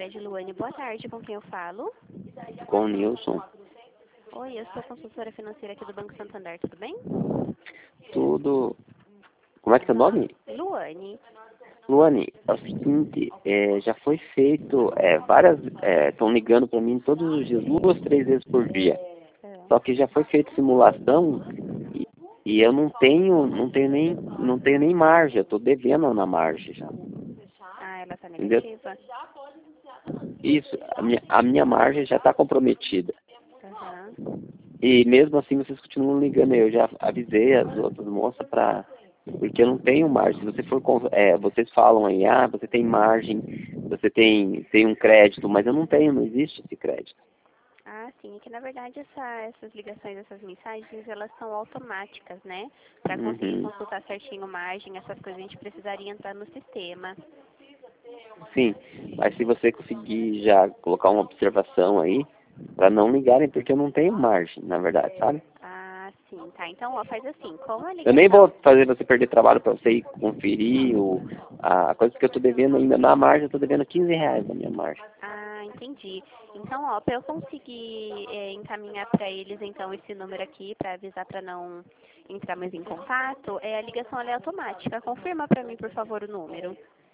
Cidade, Luane. Boa tarde, com quem eu falo? Com o Nilson. Oi, eu sou consultora financeira aqui do Banco Santander, tudo bem? Tudo. Como é que é o nome? Luane. Luane, é o seguinte, já foi feito, estão ligando para mim todos os dias, 2, 3 vezes por dia. Só que já foi feita simulação e eu não tenho nem margem, eu estou devendo na margem já. Ah, ela tá Entendeu? negativa? Isso, a minha margem já está comprometida. Aham. E mesmo assim vocês continuam ligando, eu já avisei as outras moças porque eu não tenho margem. Se você for, vocês falam aí, você tem margem, você tem um crédito, mas eu não tenho, não existe esse crédito. Ah, sim, é que na verdade essas ligações, essas mensagens, elas são automáticas, né? Para conseguir Uhum. consultar certinho margem, essas coisas a gente precisaria entrar no sistema. Sim, mas se você conseguir já colocar uma observação aí, para não ligarem, porque eu não tenho margem, na verdade, sabe? Ah, sim, tá. Então, ó, faz assim, como a Eu nem vou ligação... fazer você perder trabalho para você ir conferir a coisa que eu estou devendo ainda na margem, eu estou devendo R$ 15 na minha margem. Ah, entendi. Então, ó, para eu conseguir encaminhar para eles, então, esse número aqui, para avisar para não entrar mais em contato, a ligação ela é automática. Confirma para mim, por favor, o número.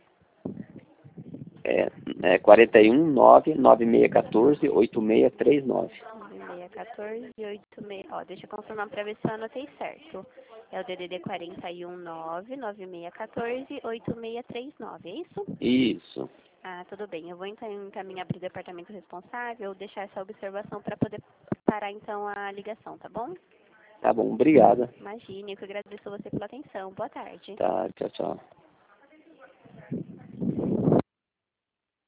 É 419-9614-8639. 961486. Ó, deixa eu confirmar para ver se eu anotei certo. É o DDD 419-9614-8639, é isso? Isso. Ah, tudo bem. Eu vou então encaminhar para o departamento responsável, deixar essa observação para poder parar então a ligação, tá bom? Tá bom, obrigada. Imagine, eu que agradeço você pela atenção. Boa tarde. Tá, tchau, tchau.